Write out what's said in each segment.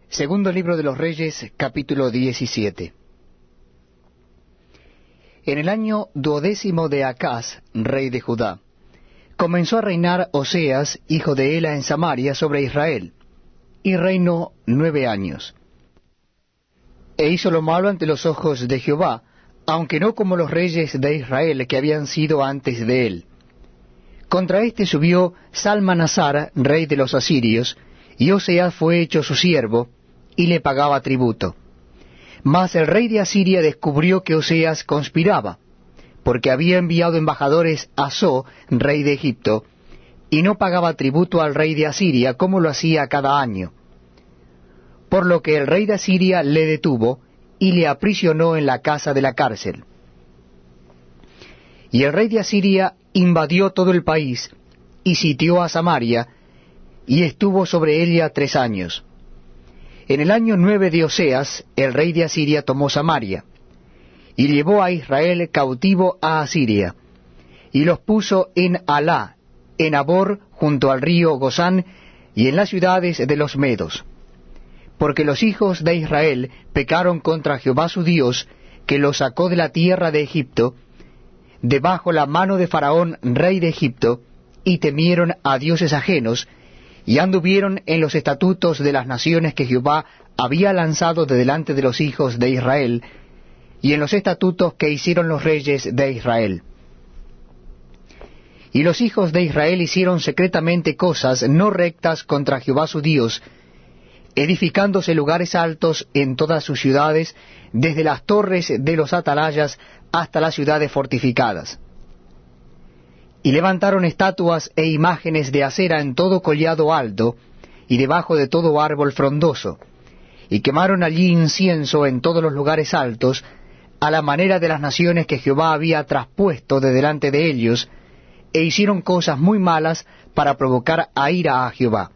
Segundo libro de los Reyes, capítulo 17. En el año 12 de Acaz, rey de Judá, comenzó a reinar Oseas, hijo de Ela, en Samaria, sobre Israel, y reinó 9 años. E hizo lo malo ante los ojos de Jehová, aunque no como los reyes de Israel que habían sido antes de él. Contra éste subió Salmanasar, rey de los asirios, y Oseas fue hecho su siervo, y le pagaba tributo. Mas el rey de Asiria descubrió que Oseas conspiraba, porque había enviado embajadores a So, rey de Egipto, y no pagaba tributo al rey de Asiria, como lo hacía cada año. Por lo que el rey de Asiria le detuvo, y le aprisionó en la casa de la cárcel. Y el rey de Asiria invadió todo el país, y sitió a Samaria, y estuvo sobre ella 3 años. En el año 9 de Oseas, el rey de Asiria tomó Samaria, y llevó a Israel cautivo a Asiria, y los puso en Alá, en Abor, junto al río Gozán, y en las ciudades de los medos. Porque los hijos de Israel pecaron contra Jehová su Dios, que los sacó de la tierra de Egipto, debajo la mano de Faraón, rey de Egipto, y temieron a dioses ajenos, y anduvieron en los estatutos de las naciones que Jehová había lanzado de delante de los hijos de Israel, y en los estatutos que hicieron los reyes de Israel. Y los hijos de Israel hicieron secretamente cosas no rectas contra Jehová su Dios, edificándose lugares altos en todas sus ciudades, desde las torres de los atalayas hasta las ciudades fortificadas. Y levantaron estatuas e imágenes de acera en todo collado alto, y debajo de todo árbol frondoso, y quemaron allí incienso en todos los lugares altos, a la manera de las naciones que Jehová había traspuesto de delante de ellos, e hicieron cosas muy malas para provocar a ira a Jehová.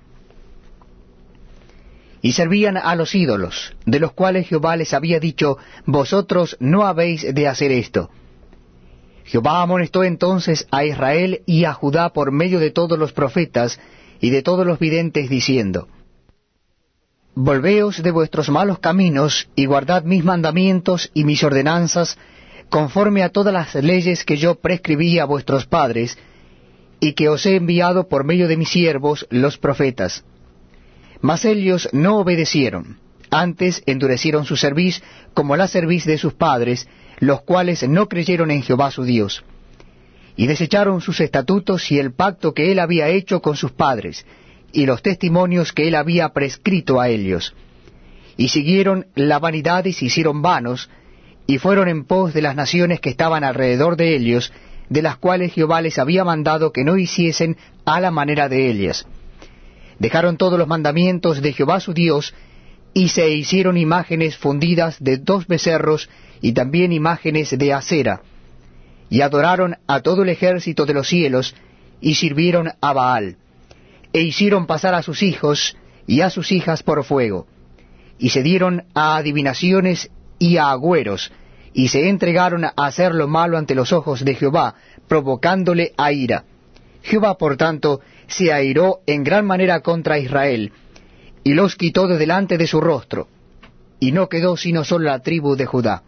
Y servían a los ídolos, de los cuales Jehová les había dicho, vosotros no habéis de hacer esto. Jehová amonestó entonces a Israel y a Judá por medio de todos los profetas y de todos los videntes, diciendo, volveos de vuestros malos caminos, y guardad mis mandamientos y mis ordenanzas, conforme a todas las leyes que yo prescribí a vuestros padres, y que os he enviado por medio de mis siervos los profetas. Mas ellos no obedecieron, antes endurecieron su cerviz como la cerviz de sus padres, los cuales no creyeron en Jehová su Dios, y desecharon sus estatutos y el pacto que él había hecho con sus padres, y los testimonios que él había prescrito a ellos. Y siguieron la vanidad y se hicieron vanos, y fueron en pos de las naciones que estaban alrededor de ellos, de las cuales Jehová les había mandado que no hiciesen a la manera de ellas. Dejaron todos los mandamientos de Jehová su Dios, y se hicieron imágenes fundidas de 2 becerros, y también imágenes de acera, y adoraron a todo el ejército de los cielos, y sirvieron a Baal, e hicieron pasar a sus hijos y a sus hijas por fuego, y se dieron a adivinaciones y a agüeros, y se entregaron a hacer lo malo ante los ojos de Jehová, provocándole a ira. Jehová, por tanto, se airó en gran manera contra Israel, y los quitó de delante de su rostro, y no quedó sino solo la tribu de Judá.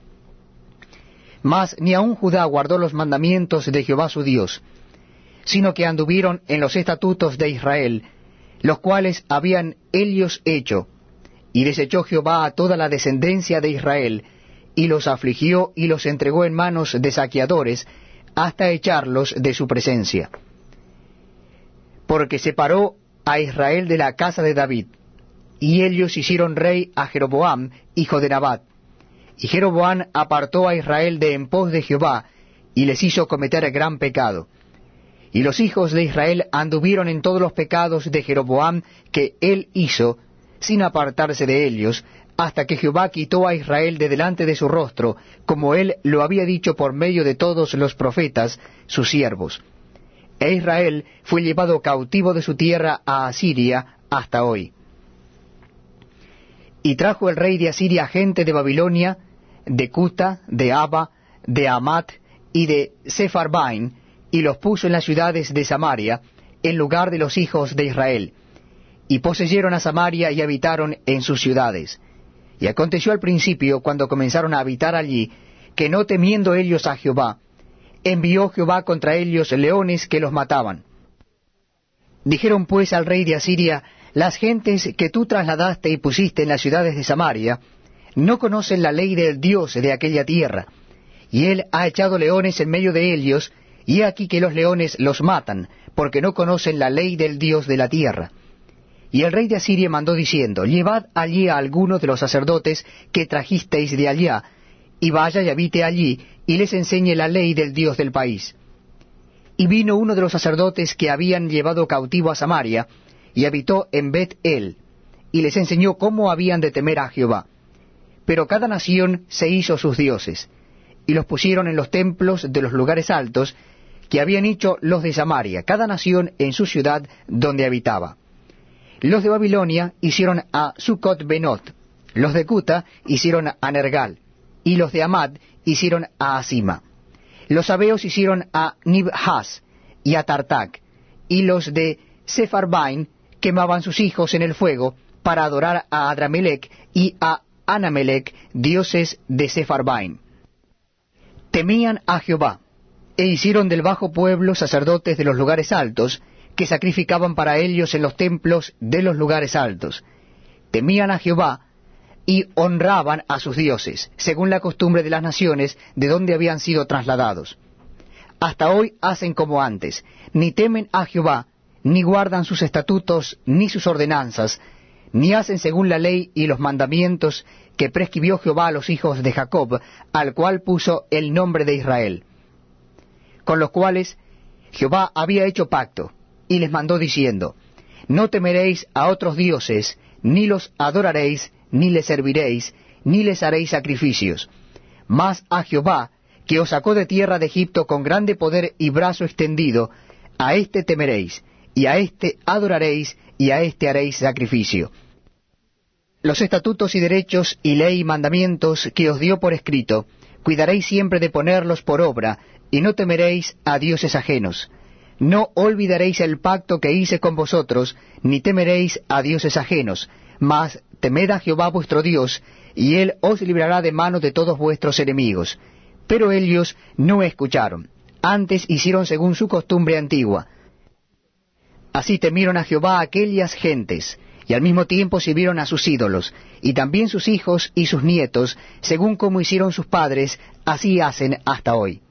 Mas ni aun Judá guardó los mandamientos de Jehová su Dios, sino que anduvieron en los estatutos de Israel, los cuales habían ellos hecho, y desechó Jehová a toda la descendencia de Israel, y los afligió y los entregó en manos de saqueadores, hasta echarlos de su presencia. Porque separó a Israel de la casa de David, y ellos hicieron rey a Jeroboam, hijo de Nabat. Y Jeroboam apartó a Israel de en pos de Jehová, y les hizo cometer gran pecado. Y los hijos de Israel anduvieron en todos los pecados de Jeroboam que él hizo, sin apartarse de ellos, hasta que Jehová quitó a Israel de delante de su rostro, como él lo había dicho por medio de todos los profetas, sus siervos. E Israel fue llevado cautivo de su tierra a Asiria hasta hoy. Y trajo el rey de Asiria gente de Babilonia, de Cuta, de Aba, de Amat y de Sepharvaim, y los puso en las ciudades de Samaria, en lugar de los hijos de Israel, y poseyeron a Samaria y habitaron en sus ciudades. Y aconteció al principio, cuando comenzaron a habitar allí, que no temiendo ellos a Jehová, envió Jehová contra ellos leones que los mataban. Dijeron pues al rey de Asiria: las gentes que tú trasladaste y pusiste en las ciudades de Samaria no conocen la ley del Dios de aquella tierra, y él ha echado leones en medio de ellos, y he aquí que los leones los matan, porque no conocen la ley del Dios de la tierra. Y el rey de Asiria mandó diciendo: llevad allí a alguno de los sacerdotes que trajisteis de allá, y vaya y habite allí, y les enseñe la ley del Dios del país. Y vino uno de los sacerdotes que habían llevado cautivo a Samaria, y habitó en Bet-el, y les enseñó cómo habían de temer a Jehová. Pero cada nación se hizo sus dioses, y los pusieron en los templos de los lugares altos que habían hecho los de Samaria, cada nación en su ciudad donde habitaba. Los de Babilonia hicieron a Sucot-Benot, los de Cuta hicieron a Nergal, y los de Amad hicieron a Asima. Los sabeos hicieron a Nibhaz y a Tartac, y los de Sepharvaim quemaban sus hijos en el fuego para adorar a Adramelech y a Anamelech, dioses de Sepharvaim. Temían a Jehová, e hicieron del bajo pueblo sacerdotes de los lugares altos, que sacrificaban para ellos en los templos de los lugares altos. Temían a Jehová, y honraban a sus dioses, según la costumbre de las naciones de donde habían sido trasladados. Hasta hoy hacen como antes, ni temen a Jehová, ni guardan sus estatutos, ni sus ordenanzas, ni hacen según la ley y los mandamientos que prescribió Jehová a los hijos de Jacob, al cual puso el nombre de Israel, con los cuales Jehová había hecho pacto, y les mandó diciendo: no temeréis a otros dioses, ni los adoraréis, ni les serviréis, ni les haréis sacrificios, mas a Jehová, que os sacó de tierra de Egipto con grande poder y brazo extendido, a éste temeréis, y a éste adoraréis, y a éste haréis sacrificio. Los estatutos y derechos y ley y mandamientos que os dio por escrito, cuidaréis siempre de ponerlos por obra, y no temeréis a dioses ajenos. No olvidaréis el pacto que hice con vosotros, ni temeréis a dioses ajenos, mas temed a Jehová vuestro Dios, y él os librará de mano de todos vuestros enemigos. Pero ellos no escucharon, antes hicieron según su costumbre antigua. Así temieron a Jehová aquellas gentes, y al mismo tiempo sirvieron a sus ídolos, y también sus hijos y sus nietos, según como hicieron sus padres, así hacen hasta hoy.